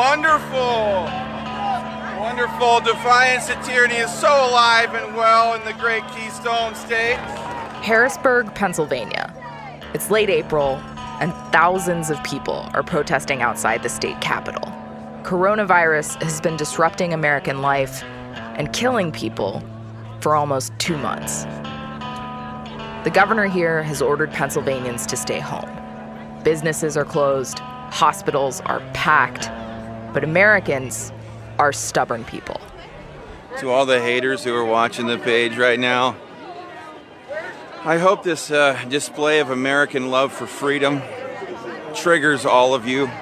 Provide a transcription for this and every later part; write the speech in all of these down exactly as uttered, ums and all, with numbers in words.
wonderful. Wonderful. Defiance of tyranny is so alive and well in the great Keystone State. Harrisburg, Pennsylvania. It's late April, and thousands of people are protesting outside the state capitol. Coronavirus has been disrupting American life and killing people for almost two months. The governor here has ordered Pennsylvanians to stay home. Businesses are closed, hospitals are packed, but Americans are stubborn people. To all the haters who are watching the page right now, I hope this uh, display of American love for freedom triggers all of you.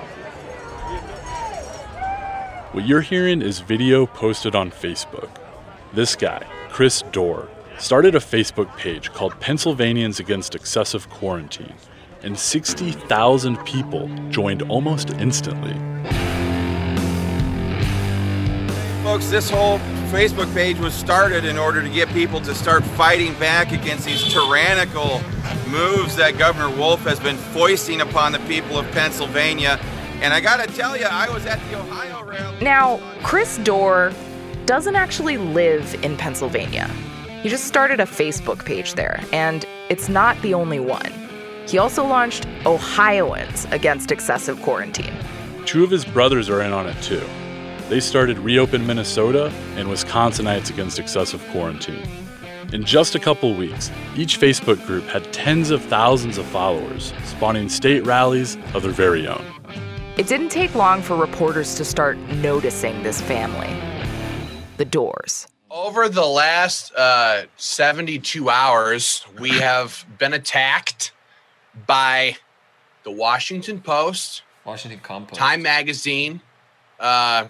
What you're hearing is video posted on Facebook. This guy, Chris Dorr, started a Facebook page called Pennsylvanians Against Excessive Quarantine, and sixty thousand people joined almost instantly. Folks, this whole Facebook page was started in order to get people to start fighting back against these tyrannical moves that Governor Wolf has been foisting upon the people of Pennsylvania. And I gotta tell you, I was at the Ohio rally. Now, Chris Dorr doesn't actually live in Pennsylvania. He just started a Facebook page there, and it's not the only one. He also launched Ohioans Against Excessive Quarantine. Two of his brothers are in on it too. They started Reopen Minnesota and Wisconsinites Against Excessive Quarantine. In just a couple weeks, each Facebook group had tens of thousands of followers, spawning state rallies of their very own. It didn't take long for reporters to start noticing this family, the Dorrs. Over the last uh, seventy-two hours, we have been attacked by the Washington Post, Washington Compost, Time Magazine, uh,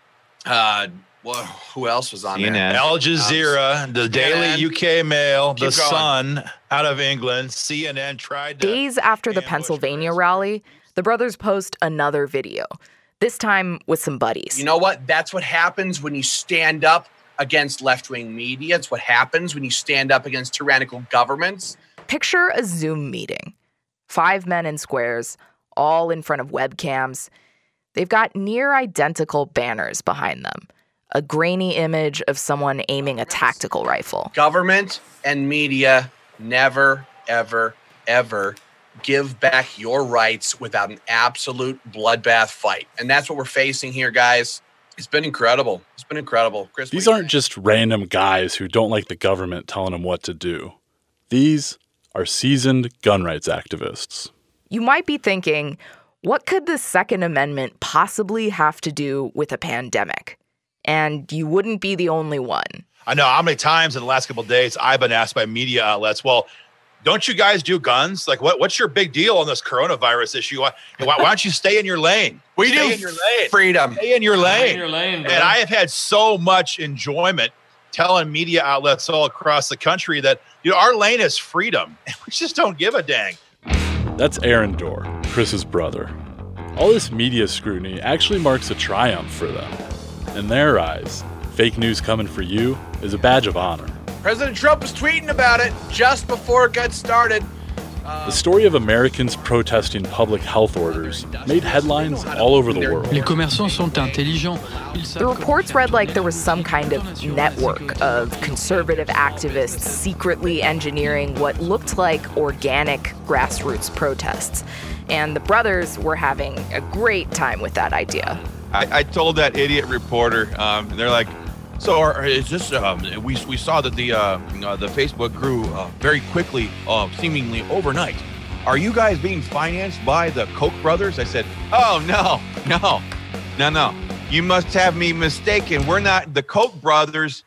uh, well, who else was on C N N. there? Al Jazeera, um, the Daily C N N. U K Mail, Keep The going. Sun out of England, C N N tried to... Days after the ambush Pennsylvania Chris. rally, the brothers post another video, this time with some buddies. You know what? That's what happens when you stand up against left-wing media. It's what happens when you stand up against tyrannical governments. Picture a Zoom meeting. Five men in squares, all in front of webcams. They've got near identical banners behind them. A grainy image of someone aiming a tactical rifle. Government and media never, ever, ever give back your rights without an absolute bloodbath fight. And that's what we're facing here, guys. It's been incredible. It's been incredible. Chris, These aren't just random guys who don't like the government telling them what to do. These are seasoned gun rights activists. You might be thinking, what could the Second Amendment possibly have to do with a pandemic? And you wouldn't be the only one. I know how many times in the last couple of days I've been asked by media outlets, well, don't you guys do guns? Like, what, what's your big deal on this coronavirus issue? Why, why don't you stay in your lane? We stay do in your lane. freedom. Stay in your lane. Stay in your lane, bro. And I have had so much enjoyment telling media outlets all across the country that, you know, our lane is freedom. And we just don't give a dang. That's Aaron Dorr, Chris's brother. All this media scrutiny actually marks a triumph for them. In their eyes, fake news coming for you is a badge of honor. President Trump was tweeting about it just before it got started. The story of Americans protesting public health orders made headlines all over the world. Les commerçants sont intelligents. The reports read like there was some kind of network of conservative activists secretly engineering what looked like organic grassroots protests. And the brothers were having a great time with that idea. I, I told that idiot reporter, um, they're like, so are, is this, um, we, we saw that the, uh, uh, the Facebook grew uh, very quickly, uh, seemingly overnight. Are you guys being financed by the Koch brothers? I said, oh, no, no, no, no. You must have me mistaken. We're not the Koch brothers.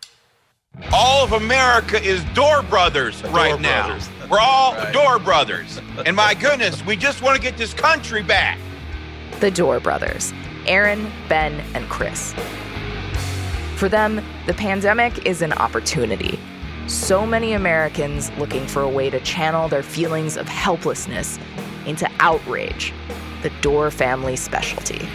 All of America is Dorr brothers right Dorr now. brothers. We're all Right. Dorr brothers. And my goodness, we just want to get this country back. The Dorr brothers, Aaron, Ben, and Chris. For them, the pandemic is an opportunity. So many Americans looking for a way to channel their feelings of helplessness into outrage, the Dorr family specialty.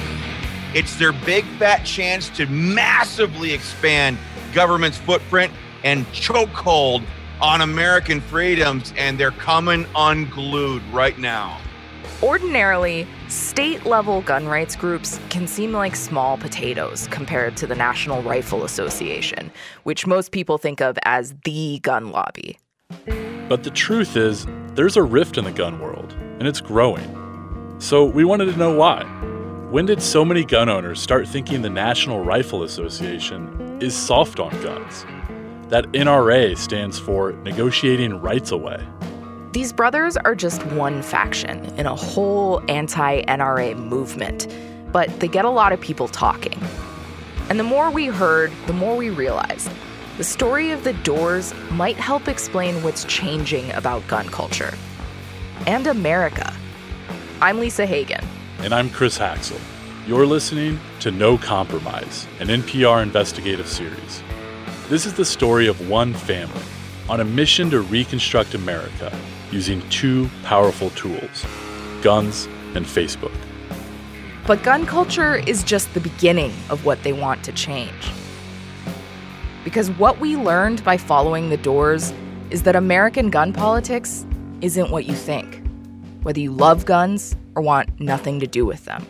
It's their big fat chance to massively expand government's footprint and chokehold on American freedoms, and they're coming unglued right now. Ordinarily, state-level gun rights groups can seem like small potatoes compared to the National Rifle Association, which most people think of as the gun lobby. But the truth is, there's a rift in the gun world, and it's growing. So we wanted to know why. When did so many gun owners start thinking the National Rifle Association is soft on guns? That N R A stands for Negotiating Rights Away. These brothers are just one faction in a whole anti-N R A movement, but they get a lot of people talking. And the more we heard, the more we realized the story of the Doors might help explain what's changing about gun culture. And America. I'm Lisa Hagen. And I'm Chris Haxel. You're listening to No Compromise, an N P R investigative series. This is the story of one family on a mission to reconstruct America using two powerful tools, guns and Facebook. But gun culture is just the beginning of what they want to change. Because what we learned by following the Doors is that American gun politics isn't what you think, whether you love guns or want nothing to do with them.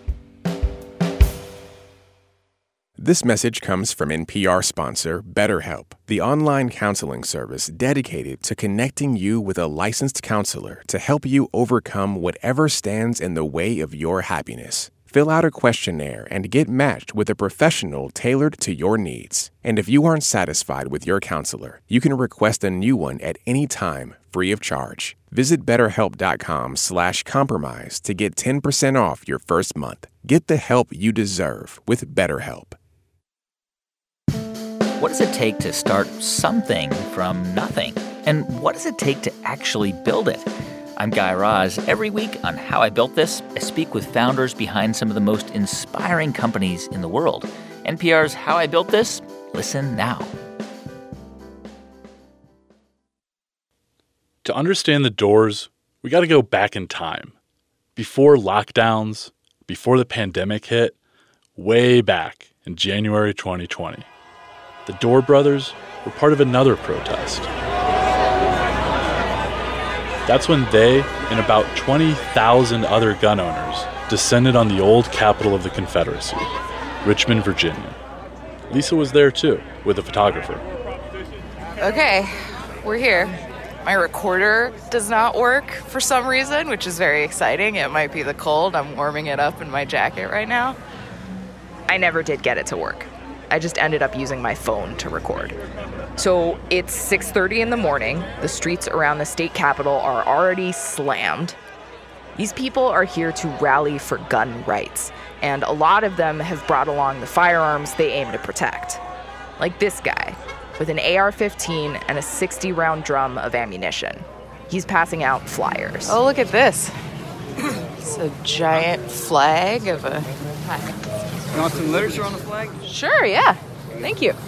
This message comes from N P R sponsor BetterHelp, the online counseling service dedicated to connecting you with a licensed counselor to help you overcome whatever stands in the way of your happiness. Fill out a questionnaire and get matched with a professional tailored to your needs. And if you aren't satisfied with your counselor, you can request a new one at any time, free of charge. Visit betterhelp.com slash compromise to get ten percent off your first month. Get the help you deserve with BetterHelp. What does it take to start something from nothing? And what does it take to actually build it? I'm Guy Raz. Every week on How I Built This, I speak with founders behind some of the most inspiring companies in the world. N P R's How I Built This? Listen now. To understand the Doors, we got to go back in time. Before lockdowns, before the pandemic hit, way back in January twenty twenty. The Door brothers were part of another protest. That's when they and about twenty thousand other gun owners descended on the old capital of the Confederacy, Richmond, Virginia. Lisa was there too, with a photographer. Okay, we're here. My recorder does not work for some reason, which is very exciting. It might be the cold. I'm warming it up in my jacket right now. I never did get it to work. I just ended up using my phone to record. So it's six thirty in the morning. The streets around the state capitol are already slammed. These people are here to rally for gun rights, and a lot of them have brought along the firearms they aim to protect. Like this guy, with an A R fifteen and a sixty round drum of ammunition. He's passing out flyers. Oh, look at this. It's a giant flag of a... You want some literature on the flag? Sure, yeah. Thank you.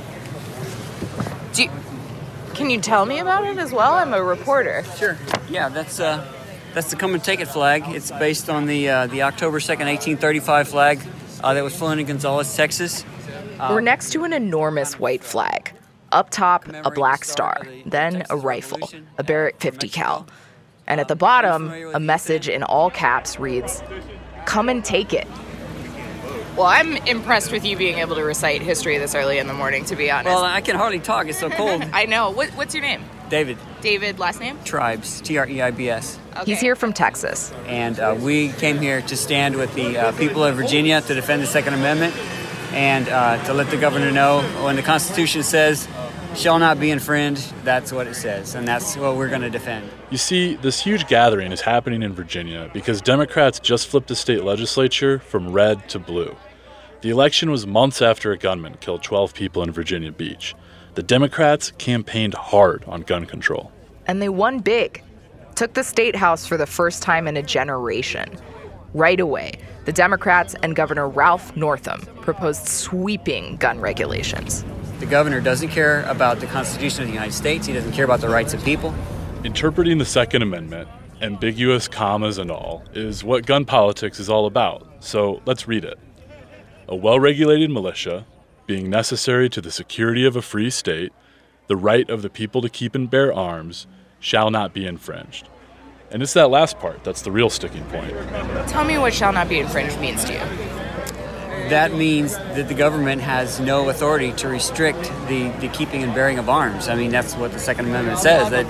Do you, can you tell me about it as well? I'm a reporter. Sure. Yeah, that's uh, that's the Come and Take It flag. It's based on the uh, the October second, eighteen thirty-five flag uh, that was flown in Gonzales, Texas. Uh, We're next to an enormous white flag. Up top, a black star, then a rifle, a Barrett fifty cal. And at the bottom, a message in all caps reads, "Come and take it." Well, I'm impressed with you being able to recite history this early in the morning, to be honest. Well, I can hardly talk. It's so cold. I know. What, what's your name? David. David, last name? Tribes, T R E I B S. Okay. He's here from Texas. And uh, we came here to stand with the uh, people of Virginia to defend the Second Amendment and uh, to let the governor know when the Constitution says, shall not be infringed, that's what it says, and that's what we're going to defend. You see, this huge gathering is happening in Virginia because Democrats just flipped the state legislature from red to blue. The election was months after a gunman killed twelve people in Virginia Beach. The Democrats campaigned hard on gun control. And they won big. Took the state house for the first time in a generation. Right away, the Democrats and Governor Ralph Northam proposed sweeping gun regulations. The governor doesn't care about the Constitution of the United States. He doesn't care about the rights of people. Interpreting the Second Amendment, ambiguous commas and all, is what gun politics is all about. So let's read it. A well-regulated militia, being necessary to the security of a free state, the right of the people to keep and bear arms shall not be infringed. And it's that last part that's the real sticking point. Tell me what shall not be infringed means to you. That means that the government has no authority to restrict the, the keeping and bearing of arms. I mean, that's what the Second Amendment says. That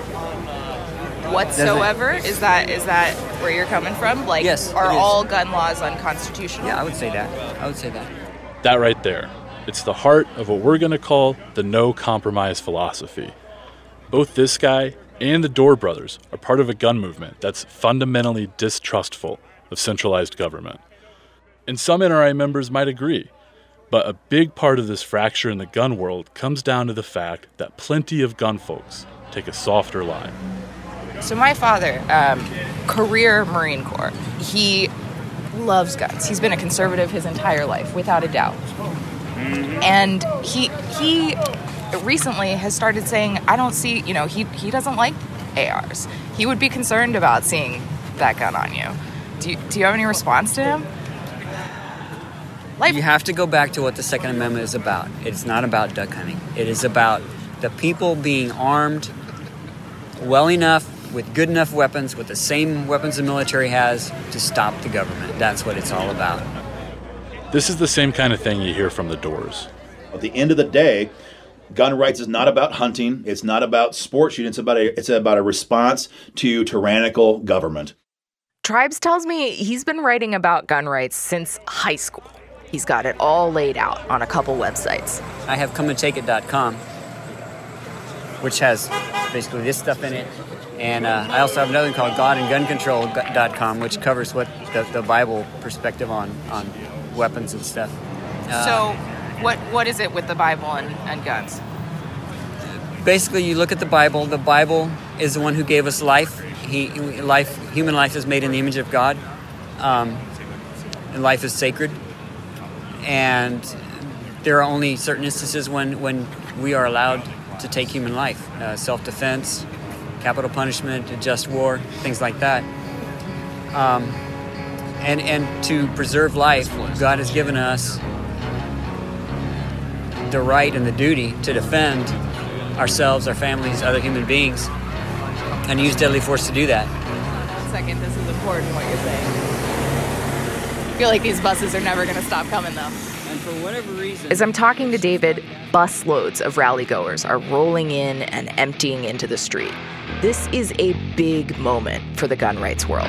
whatsoever? Is that is that where you're coming from? Like, yes, are it is. all gun laws unconstitutional? Yeah, I would say that. I would say that. That right there. It's the heart of what we're going to call the no compromise philosophy. Both this guy and the Dorr brothers are part of a gun movement that's fundamentally distrustful of centralized government. And some N R A members might agree, but a big part of this fracture in the gun world comes down to the fact that plenty of gun folks take a softer line. So my father, um, career Marine Corps, he loves guns. He's been a conservative his entire life, without a doubt. And he he recently has started saying, I don't see, you know, he, he doesn't like A Rs. He would be concerned about seeing that gun on you. Do you, do you have any response to him? Like, you have to go back to what the Second Amendment is about. It's not about duck hunting. It is about the people being armed well enough, with good enough weapons, with the same weapons the military has, to stop the government. That's what it's all about. This is the same kind of thing you hear from the Doors. At the end of the day, gun rights is not about hunting. It's not about sport shooting. It's about a, it's about a response to tyrannical government. Tribes tells me he's been writing about gun rights since high school. He's got it all laid out on a couple websites. I have come and take it dot com, which has basically this stuff in it. And uh, I also have another one called god and gun control dot com, which covers what the, the Bible perspective on, on weapons and stuff. Uh, so what what is it with the Bible and, and guns? Basically, you look at the Bible. The Bible is the one who gave us life. He, life, human life is made in the image of God, um, and life is sacred. And there are only certain instances when, when we are allowed to take human life. Uh, self-defense, capital punishment, just war, things like that. Um, and, and to preserve life, God has given us the right and the duty to defend ourselves, our families, other human beings, and use deadly force to do that. One second, this is important what you're saying. I feel like these buses are never going to stop coming, though. And for whatever reason... As I'm talking to David, busloads of rally-goers are rolling in and emptying into the street. This is a big moment for the gun rights world.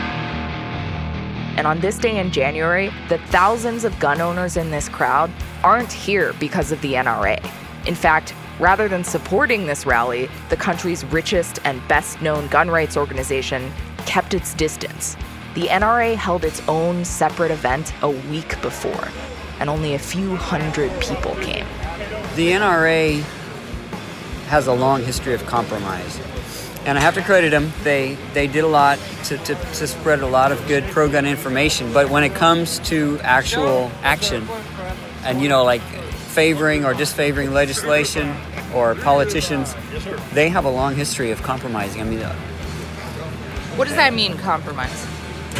And on this day in January, the thousands of gun owners in this crowd aren't here because of the N R A. In fact, rather than supporting this rally, the country's richest and best-known gun rights organization kept its distance. The N R A held its own separate event a week before, and only a few hundred people came. The N R A has a long history of compromise, and I have to credit them. They they did a lot to, to, to spread a lot of good pro-gun information, but when it comes to actual action, and you know, like favoring or disfavoring legislation or politicians, they have a long history of compromising. I mean, uh, what does that mean, compromise,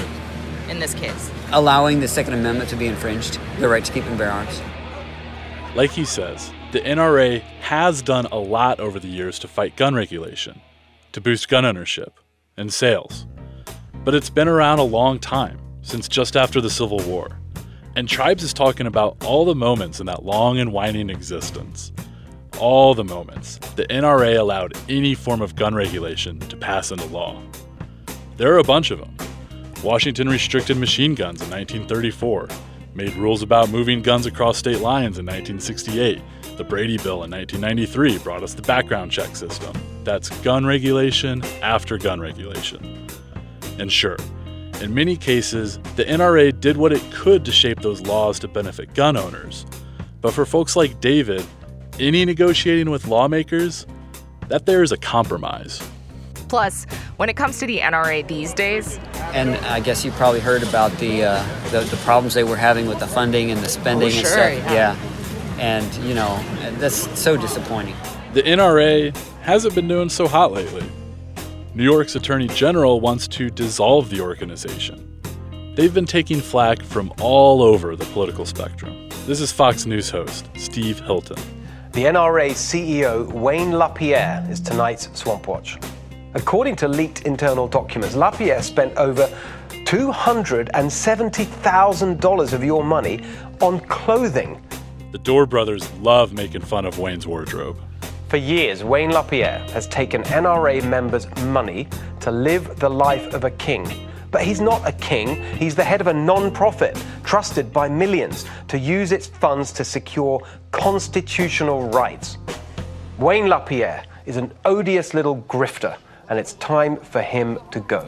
in this case? Allowing the Second Amendment to be infringed, the right to keep and bear arms. Like he says, the N R A has done a lot over the years to fight gun regulation, to boost gun ownership and sales. But it's been around a long time, since just after the Civil War. And Tribes is talking about all the moments in that long and winding existence. All the moments the N R A allowed any form of gun regulation to pass into law. There are a bunch of them. Washington restricted machine guns in nineteen thirty-four, made rules about moving guns across state lines in nineteen sixty-eight. The Brady Bill in nineteen ninety-three brought us the background check system. That's gun regulation after gun regulation. And sure, in many cases, the N R A did what it could to shape those laws to benefit gun owners. But for folks like David, any negotiating with lawmakers, that there is a compromise. Plus, when it comes to the N R A these days... And I guess you probably heard about the, uh, the the problems they were having with the funding and the spending oh, and sure, stuff. Yeah. yeah. And, you know, that's so disappointing. The N R A hasn't been doing so hot lately. New York's Attorney General wants to dissolve the organization. They've been taking flack from all over the political spectrum. This is Fox News host Steve Hilton. The N R A C E O, Wayne LaPierre, is tonight's Swamp Watch. According to leaked internal documents, LaPierre spent over two hundred seventy thousand dollars of your money on clothing. The Dorr brothers love making fun of Wayne's wardrobe. For years, Wayne LaPierre has taken N R A members' money to live the life of a king. But he's not a king, he's the head of a non-profit trusted by millions to use its funds to secure constitutional rights. Wayne LaPierre is an odious little grifter, and it's time for him to go.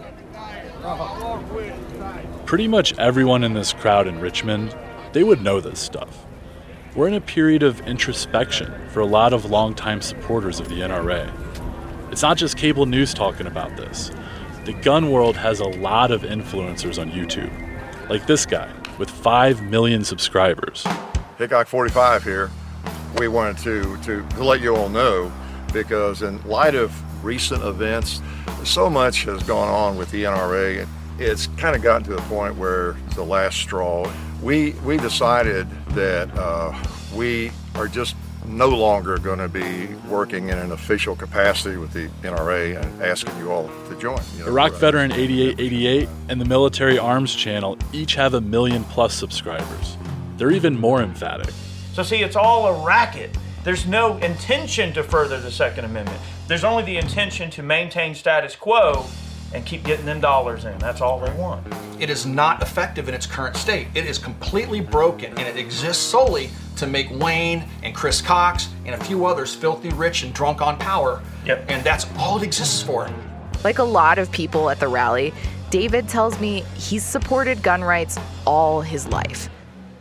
Pretty much everyone in this crowd in Richmond, they would know this stuff. We're in a period of introspection for a lot of longtime supporters of the N R A. It's not just cable news talking about this. The gun world has a lot of influencers on YouTube, like this guy with five million subscribers. Hickok forty-five here. We wanted to, to, to let you all know, because in light of recent events, so much has gone on with the N R A. It's kind of gotten to the point where it's the last straw. We, we decided that uh, we are just no longer going to be working in an official capacity with the N R A and asking you all to join. You know, Iraq Veteran eighty-eight eighty-eight and the Military Arms Channel each have a million plus subscribers. They're even more emphatic. So see, it's all a racket. There's no intention to further the Second Amendment. There's only the intention to maintain status quo and keep getting them dollars in. That's all they want. It is not effective in its current state. It is completely broken, and it exists solely to make Wayne and Chris Cox and a few others filthy rich and drunk on power. Yep. And that's all it exists for. Like a lot of people at the rally, David tells me he's supported gun rights all his life.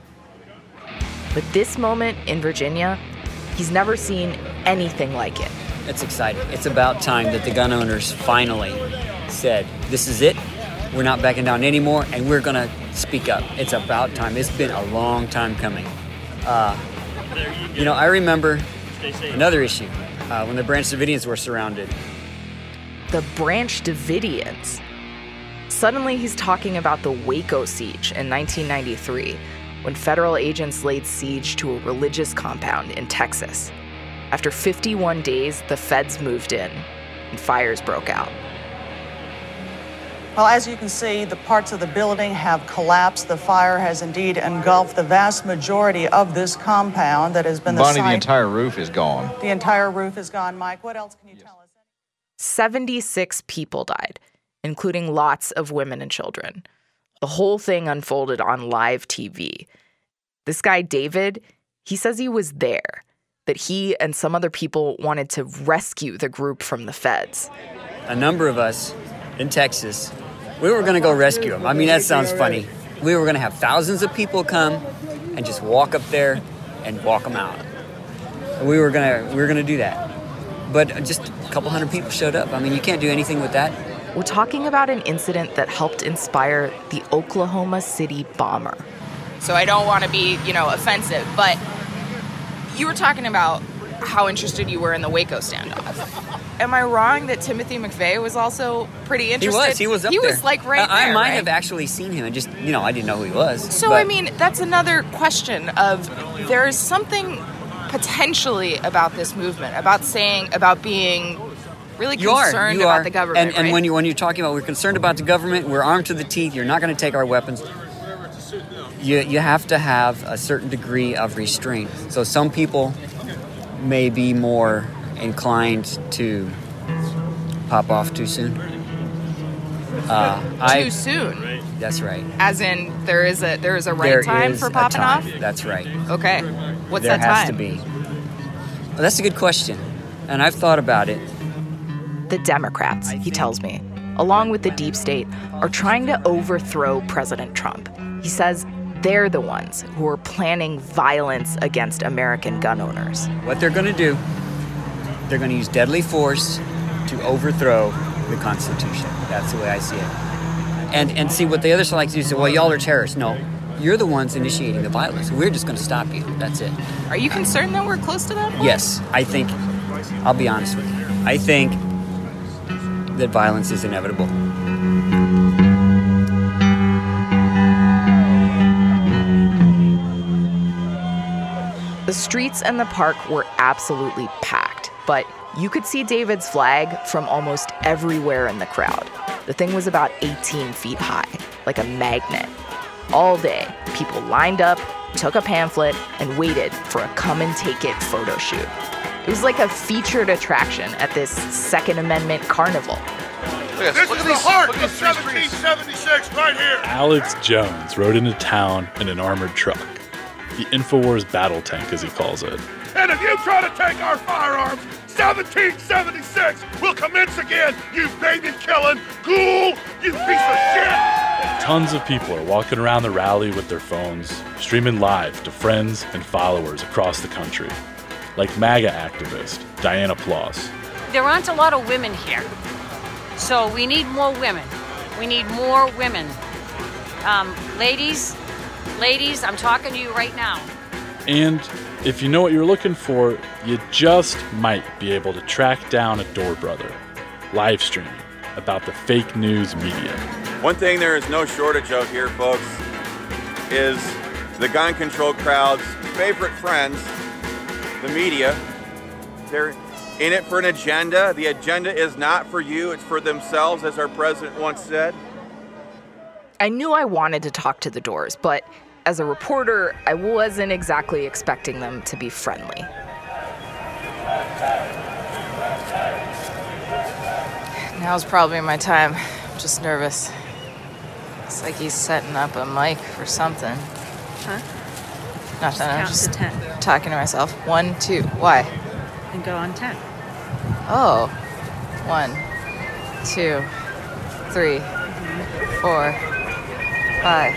But this moment in Virginia, he's never seen anything like it. It's exciting. It's about time that the gun owners finally said, this is it. We're not backing down anymore, and we're going to speak up. It's about time. It's been a long time coming. Uh, you know, I remember another issue uh, when the Branch Davidians were surrounded. The Branch Davidians. Suddenly he's talking about the Waco siege in nineteen ninety-three, when federal agents laid siege to a religious compound in Texas. After fifty-one days, the feds moved in, and fires broke out. Well, as you can see, the parts of the building have collapsed. The fire has indeed engulfed the vast majority of this compound that has been the Bonnie, site. the entire roof is gone. The entire roof is gone. Mike, what else can you tell us? seventy-six people died, including lots of women and children. The whole thing unfolded on live T V. This guy, David, he says he was there, that he and some other people wanted to rescue the group from the feds. A number of us in Texas, we were going to go rescue them. I mean, that sounds funny. We were going to have thousands of people come and just walk up there and walk them out. We were going to we were going to do that. But just a couple hundred people showed up. I mean, you can't do anything with that. We're talking about an incident that helped inspire the Oklahoma City bomber. So I don't want to be, you know, offensive, but you were talking about how interested you were in the Waco standoff. Am I wrong that Timothy McVeigh was also pretty interested? He was. He was up he there. He was like right I, there, I might right? have actually seen him and just, you know, I didn't know who he was. So, but I mean, that's another question of there is something potentially about this movement, about saying, about being really you concerned are, you about are. the government, And, and right? when, you, when you're talking about we're concerned about the government, we're armed to the teeth, you're not going to take our weapons. You, you have to have a certain degree of restraint. So some people may be more inclined to pop off too soon. Uh, too I, soon? That's right. As in, there is a there is a right There time is for a popping time. off? That's right. Okay. What's there that has time? to be. Well, that's a good question, and I've thought about it. The Democrats, he tells me, along with the deep state, are trying to overthrow President Trump. He says they're the ones who are planning violence against American gun owners. What they're going to do, they're going to use deadly force to overthrow the Constitution. That's the way I see it. And and see what the other side likes to do. Say, well, y'all are terrorists. No, you're the ones initiating the violence. We're just going to stop you. That's it. Are you concerned that we're close to that point? Yes, I think, I'll be honest with you. I think that violence is inevitable. The streets and the park were absolutely packed, but you could see David's flag from almost everywhere in the crowd. The thing was about eighteen feet high, like a magnet. All day, people lined up, took a pamphlet, and waited for a come-and-take-it photo shoot. It was like a featured attraction at this Second Amendment carnival. This is the heart of seventeen seventy-six right here. Alex Jones rode into town in an armored truck. The InfoWars battle tank, as he calls it. And if you try to take our firearms, seventeen seventy-six will commence again, you baby-killing ghoul, you piece of shit! Tons of people are walking around the rally with their phones, streaming live to friends and followers across the country. Like MAGA activist Diana Ploss. There aren't a lot of women here, so we need more women. We need more women. Um, ladies, ladies, I'm talking to you right now. And if you know what you're looking for, you just might be able to track down a Door Brother, live streaming about the fake news media. One thing there is no shortage of here, folks, is the gun control crowd's favorite friends, the media. They're in it for an agenda. The agenda is not for you, it's for themselves, as our president once said. I knew I wanted to talk to the Doors, but as a reporter, I wasn't exactly expecting them to be friendly. Now's probably my time. I'm just nervous. It's like he's setting up a mic or something. Huh? Nothing. I'm Count just to ten. talking to myself. One, two. Why? And go on ten. Oh. One, two, three, four, five.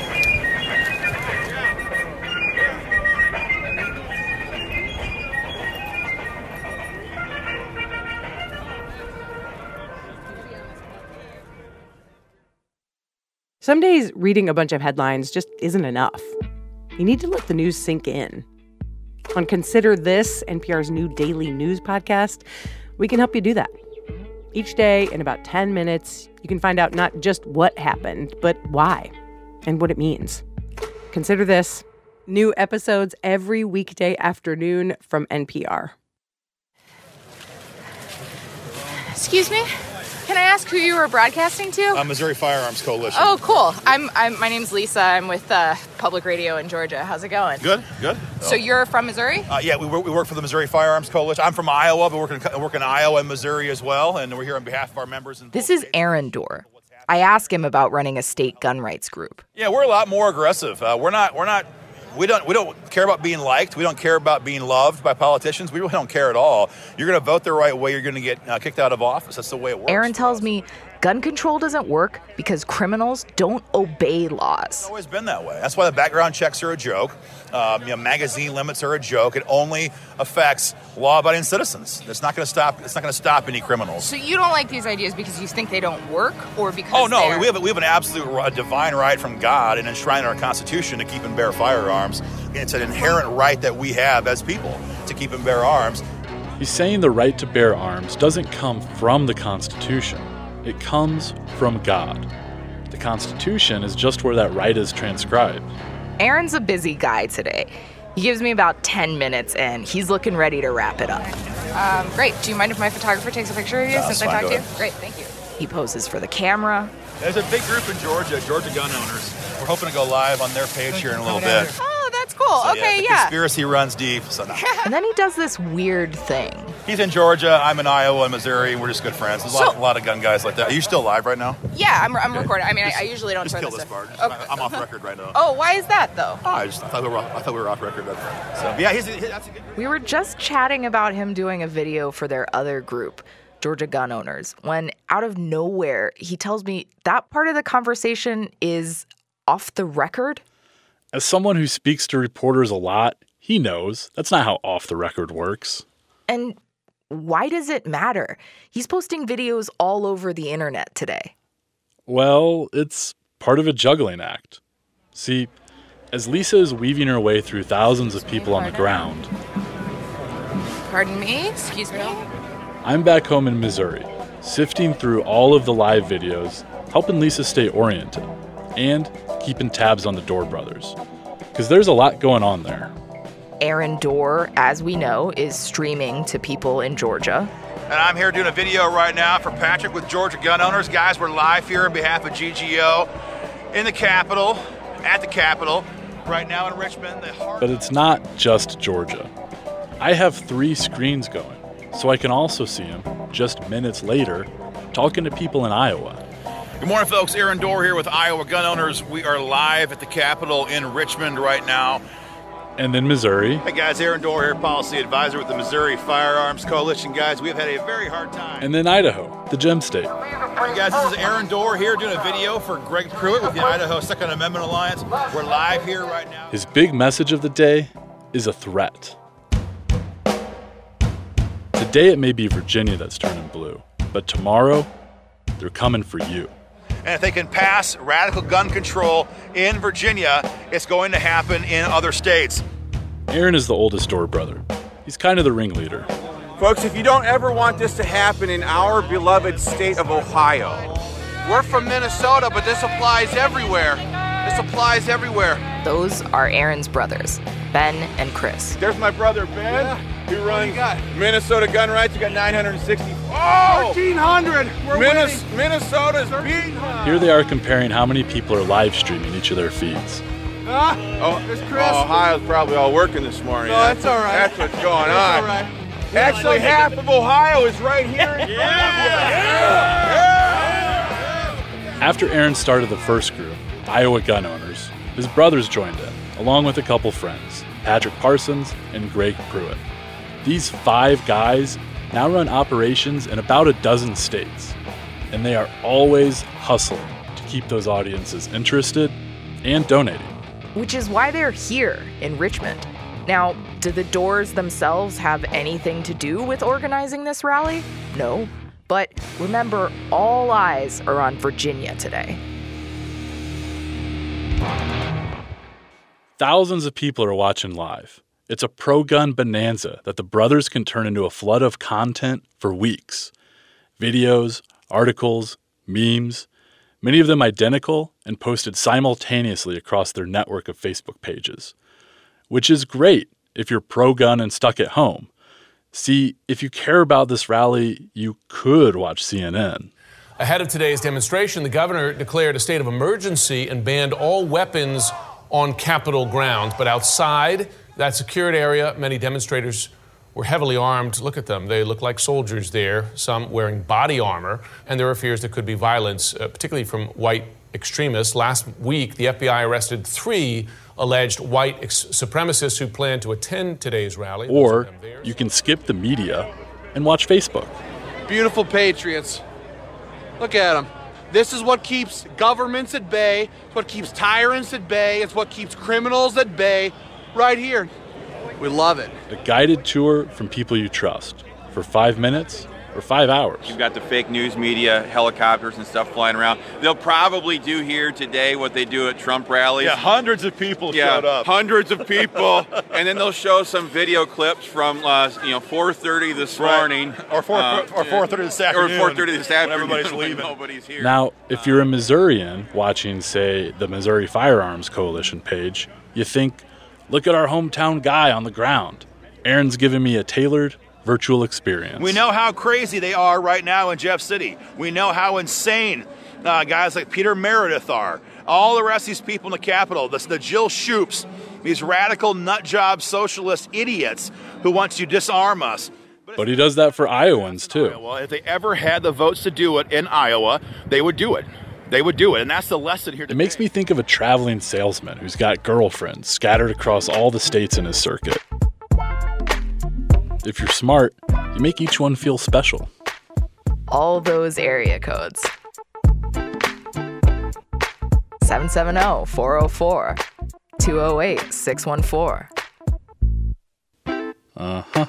Some days, reading a bunch of headlines just isn't enough. You need to let the news sink in. On Consider This, N P R's new daily news podcast, we can help you do that. Each day, in about ten minutes, you can find out not just what happened, but why and what it means. Consider This. New episodes every weekday afternoon from N P R. Excuse me? Can I ask who you were broadcasting to? Uh, Missouri Firearms Coalition. Oh, cool. I'm, I'm. My name's Lisa. I'm with uh, Public Radio in Georgia. How's it going? Good, good. So you're from Missouri? Uh, yeah, we work, we work for the Missouri Firearms Coalition. I'm from Iowa, but work in, work in Iowa and Missouri as well, and we're here on behalf of our members. In This is Aaron Dorr. I asked him about running a state gun rights group. Yeah, we're a lot more aggressive. Uh, we're not. We're not. We don't. We don't care about being liked. We don't care about being loved by politicians. We really don't care at all. You're going to vote the right way. You're going to get uh, kicked out of office. That's the way it works. Aaron tells me gun control doesn't work because criminals don't obey laws. It's always been that way. That's why the background checks are a joke. Um, you know, magazine limits are a joke. It only affects law-abiding citizens. It's not going to stop. It's not going to stop any criminals. So you don't like these ideas because you think they don't work, or because? Oh no, they're... we have we have an absolute a divine right from God and enshrined in our Constitution to keep and bear firearms. It's an inherent right that we have as people to keep and bear arms. He's saying the right to bear arms doesn't come from the Constitution. It comes from God. The Constitution is just where that right is transcribed. Aaron's a busy guy today. He gives me about ten minutes, and he's looking ready to wrap it up. Um, great. Do you mind if my photographer takes a picture of you No, since it's I fine. talked to Go you? ahead. Great, thank you. He poses for the camera. There's a big group in Georgia, Georgia gun owners. We're hoping to go live on their page here in a little bit. Oh, that's cool. So, okay, the yeah. conspiracy runs deep. So no. And then he does this weird thing. He's in Georgia. I'm in Iowa and Missouri. We're just good friends. There's a, lot, So- a lot of gun guys like that. Are you still live right now? Yeah, I'm, I'm Okay. recording. I mean, I, I usually don't Just turn kill this this part. off. Just- Okay. I'm off record right now. Oh, why is that though? Oh, I just I thought we were off, I thought we were off record. So yeah, he's, he, that's a good. We were just chatting about him doing a video for their other group, Georgia Gun Owners, when out of nowhere, he tells me that part of the conversation is off the record. As someone who speaks to reporters a lot, he knows that's not how off the record works. And why does it matter? He's posting videos all over the internet today. Well, it's part of a juggling act. See, as Lisa is weaving her way through thousands of people on the ground, Pardon me? Excuse me? I'm back home in Missouri, sifting through all of the live videos, helping Lisa stay oriented, and keeping tabs on the Door Brothers. Because there's a lot going on there. Aaron Dorr, as we know, is streaming to people in Georgia. And I'm here doing a video right now for Patrick with Georgia Gun Owners. Guys, we're live here on behalf of G G O in the Capitol, at the Capitol, right now in Richmond. The heart- But it's not just Georgia. I have three screens going, so I can also see him, just minutes later, talking to people in Iowa. Good morning, folks. Aaron Dorr here with Iowa Gun Owners. We are live at the Capitol in Richmond right now. And then Missouri. Hey, guys. Aaron Dorr here, policy advisor with the Missouri Firearms Coalition. Guys, we've had a very hard time. And then Idaho, the Gem State. Hey, guys. This is Aaron Dorr here doing a video for Greg Pruitt with the Idaho Second Amendment Alliance. We're live here right now. His big message of the day is a threat. Today it may be Virginia that's turning blue, but tomorrow they're coming for you. And if they can pass radical gun control in Virginia, it's going to happen in other states. Aaron is the oldest Dorr brother. He's kind of the ringleader. Folks, if you don't ever want this to happen in our beloved state of Ohio. We're from Minnesota, but this applies everywhere. This applies everywhere. Those are Aaron's brothers, Ben and Chris. There's my brother, Ben. Yeah. He runs got? Minnesota Gun Rights. You got nine hundred sixty. Oh! thirteen hundred! We're Minnes- winning. Minnesota's beating. Here they are comparing how many people are live streaming each of their feeds. Ah, Oh, there's Chris. oh, Ohio's probably all working this morning. No, that's all right. That's what's going That's on. all right. Actually, half of Ohio is right here. in After Aaron started the first group, Iowa Gun Owners, his brothers joined in, along with a couple friends, Patrick Parsons and Greg Pruitt. These five guys now run operations in about a dozen states, and they are always hustling to keep those audiences interested and donating. Which is why they're here in Richmond. Now, do the Doors themselves have anything to do with organizing this rally? No. But remember, all eyes are on Virginia today. Thousands of people are watching live. It's a pro-gun bonanza that the brothers can turn into a flood of content for weeks. Videos, articles, memes, many of them identical and posted simultaneously across their network of Facebook pages. Which is great if you're pro-gun and stuck at home. See, if you care about this rally, you could watch C N N. Ahead of today's demonstration, the governor declared a state of emergency and banned all weapons on Capitol grounds. But outside that secured area, many demonstrators were heavily armed. Look at them. They look like soldiers there, some wearing body armor. And there are fears there could be violence, uh, particularly from white extremists. Last week, the F B I arrested three alleged white ex- supremacists who plan to attend today's rally. Or you can skip the media and watch Facebook. Beautiful patriots. Look at them. This is what keeps governments at bay. It's what keeps tyrants at bay. It's what keeps criminals at bay. Right here. We love it. A guided tour from people you trust for five minutes or five hours. You've got the fake news media, helicopters and stuff flying around. They'll probably do here today what they do at Trump rallies. Yeah, hundreds of people yeah, showed up. Hundreds of people. And then they'll show some video clips from uh, you know four thirty this Right. morning. Or four- uh, or four thirty this afternoon. Or four thirty this when afternoon. everybody's when leaving. Nobody's here. Now, if you're a Missourian watching, say, the Missouri Firearms Coalition page, you think, look at our hometown guy on the ground. Aaron's giving me a tailored virtual experience. We know how crazy they are right now in Jeff City. We know how insane uh, guys like Peter Meredith are. All the rest of these people in the Capitol, the, the Jill Shoops, these radical nutjob socialist idiots who want to disarm us. But he does that for Iowans, too. Well, if they ever had the votes to do it in Iowa, they would do it. They would do it, and that's the lesson here today. It makes me think of a traveling salesman who's got girlfriends scattered across all the states in his circuit. If you're smart, you make each one feel special. All those area codes. seven seven zero, four zero four, two zero eight, six one four. Uh-huh.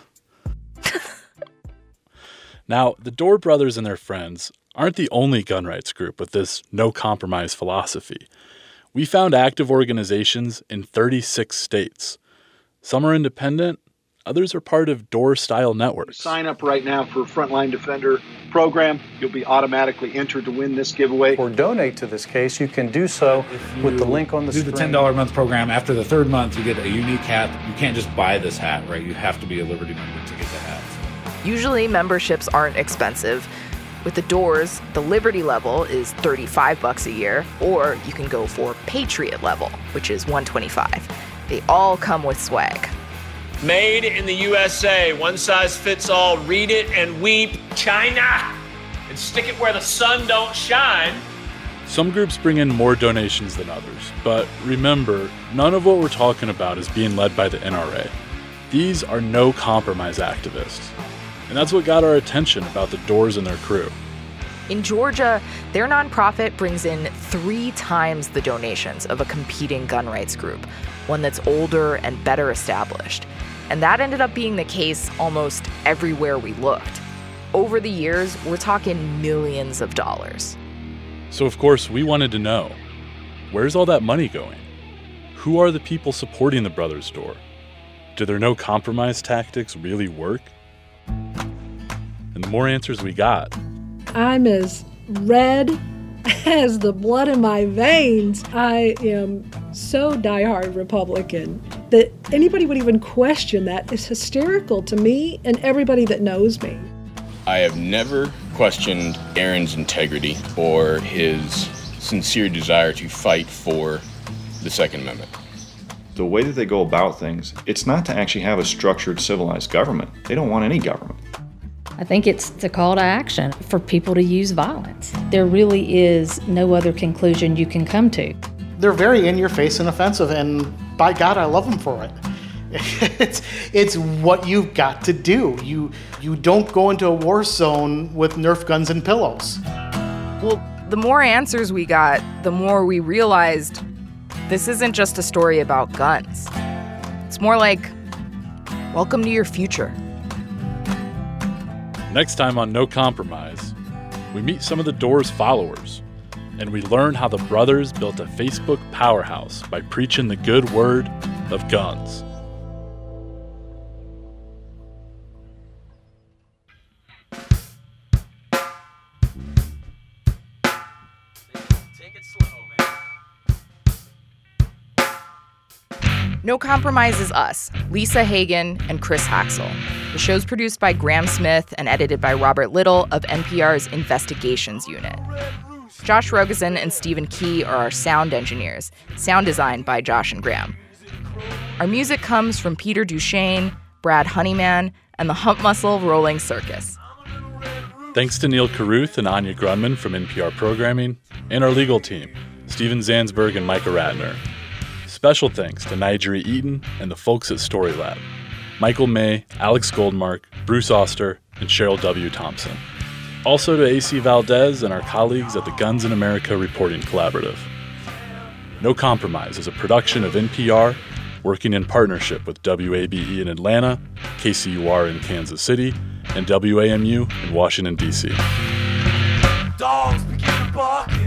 Now, the Dorr brothers and their friends aren't the only gun rights group with this no-compromise philosophy. We found active organizations in thirty-six states. Some are independent, Others are part of door-style networks. Sign up right now for Frontline Defender program. You'll be automatically entered to win this giveaway. Or donate to this case, you can do so with the link on the do screen. Do the ten dollars a month program. After the third month, you get a unique hat. You can't just buy this hat, right? You have to be a Liberty member to get the hat. Usually, memberships aren't expensive. With the Doors, the Liberty level is thirty-five bucks a year, or you can go for Patriot level, which is one hundred twenty-five. They all come with swag. Made in the U S A, one size fits all. Read it and weep, China, and stick it where the sun don't shine. Some groups bring in more donations than others, but remember, none of what we're talking about is being led by the N R A. These are no-compromise activists, and that's what got our attention about the Doors and their crew. In Georgia, their nonprofit brings in three times the donations of a competing gun rights group, one that's older and better established. And that ended up being the case almost everywhere we looked. Over the years, we're talking millions of dollars. So of course, we wanted to know, where's all that money going? Who are the people supporting the Brothers' Door? Do their no-compromise tactics really work? And the more answers we got, I'm as red as the blood in my veins. I am so diehard Republican that anybody would even question that is hysterical to me and everybody that knows me. I have never questioned Aaron's integrity or his sincere desire to fight for the Second Amendment. The way that they go about things, it's not to actually have a structured, civilized government. They don't want any government. I think it's the call to action for people to use violence. There really is no other conclusion you can come to. They're very in-your-face and offensive, and by God, I love them for it. It's it's what you've got to do. You you don't go into a war zone with Nerf guns and pillows. Well, the more answers we got, the more we realized this isn't just a story about guns. It's more like, welcome to your future. Next time on No Compromise, we meet some of the Doors followers, and we learn how the brothers built a Facebook powerhouse by preaching the good word of guns. No Compromise is us, Lisa Hagen and Chris Haxel. The show's produced by Graham Smith and edited by Robert Little of N P R's Investigations Unit. Josh Rogosin and Stephen Key are our sound engineers, sound designed by Josh and Graham. Our music comes from Peter Duchesne, Brad Honeyman, and the Hump Muscle Rolling Circus. Thanks to Neil Carruth and Anya Grunman from N P R Programming, and our legal team, Steven Zansberg and Micah Ratner. Special thanks to Nigeri Eaton and the folks at Storylab, Michael May, Alex Goldmark, Bruce Oster, and Cheryl W. Thompson. Also to A C Valdez and our colleagues at the Guns in America Reporting Collaborative. No Compromise is a production of N P R, working in partnership with W A B E in Atlanta, K C U R in Kansas City, and W A M U in Washington, D C. Dogs begin to bark.